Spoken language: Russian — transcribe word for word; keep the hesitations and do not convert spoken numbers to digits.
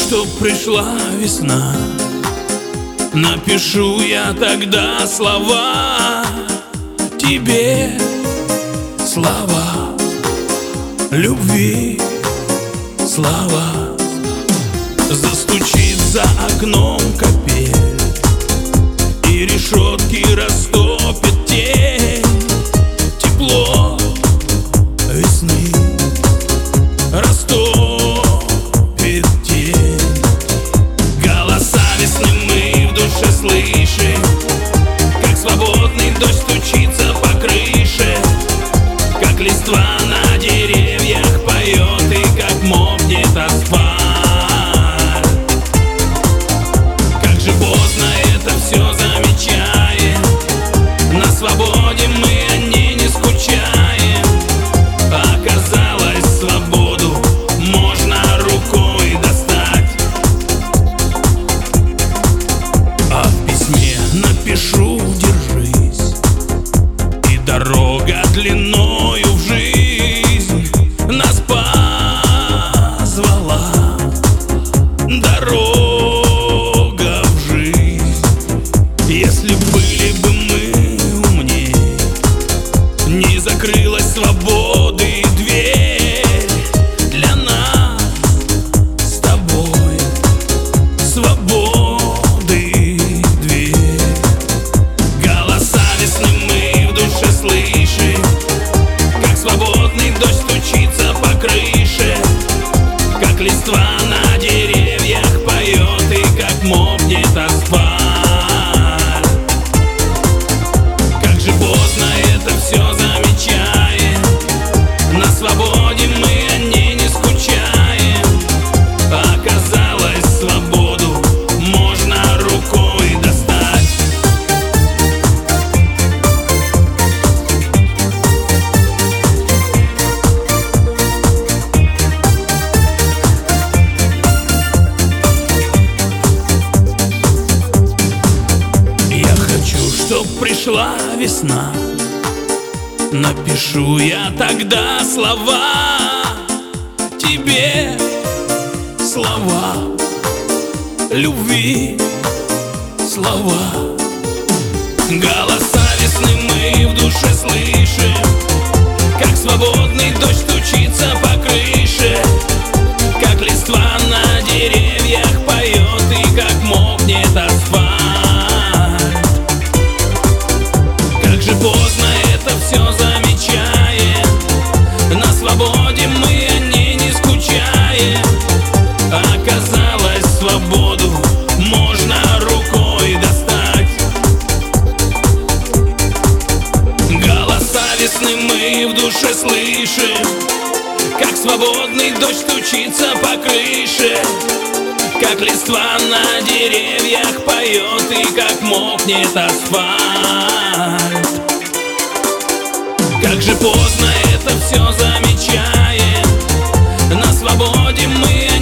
что пришла весна, напишу я тогда слова тебе, слова любви, слова. Застучит за окном капель, и решетки растопит тень. Тепло весны растопит тень. Голоса весны мы в душе слышим, как свободный дождь стучится по крыше, как листва на деревьях поет и как мокнет асфальт. Как же поздно это все замечаем, на свободе мы о ней не скучаем. Оказалось, свободу можно рукой достать. А в письме напишу: держись, и дорога длиною в жизнь нас позвала. Дорога в жизнь. Если были бы мы умней, не закрылась свободы дверь для нас с тобой. Свободы дверь. Голоса весны мы в душе слышим, как свободный дождь стучится по крыше, как листва на деревьях поет и как мокнет асфальт. Как же поздно это все замечаем, на свободе мы о ней не скучаем. Оказалось, свободу можно рукой достать. Я хочу, чтоб пришла весна, напишу я тогда слова тебе, слова любви, слова. Голоса весны мы в душе слышим, как свободный дождь стучится по крыше, как листва на деревьях поет и как мокнет асфальт. Как же поздно это все замечаем, на свободе мы о ней не скучаем. Оказалось, свободу можно рукой достать. Голоса весны мы в душе слышим, как свободный дождь стучится по крыше, как листва на деревьях поет и как мокнет асфальт. Как же поздно это все замечаем, на свободе мы